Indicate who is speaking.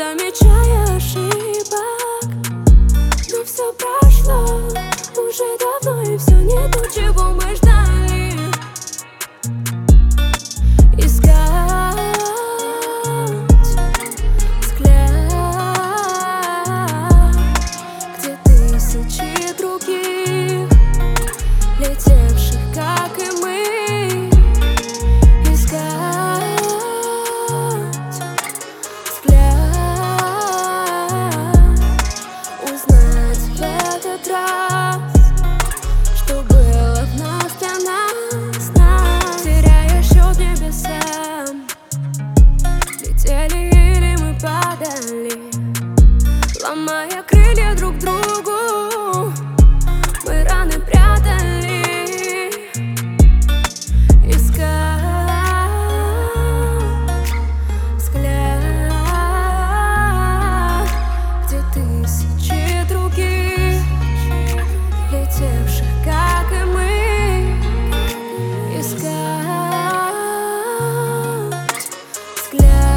Speaker 1: замечая ошибок. Но все прошло уже давно, и все не то, чего мы ждали. Искать взгляд, где тысячи других, летевших, как и мы. Искать взгляд, узнать в этот раз, что было вновь для нас. Теряя счет небесам, летели или мы падали, ломая крылья друг другу, мы раны прятали. Искать взгляд, где тысячи других, летевших, как и мы. Искать взгляд.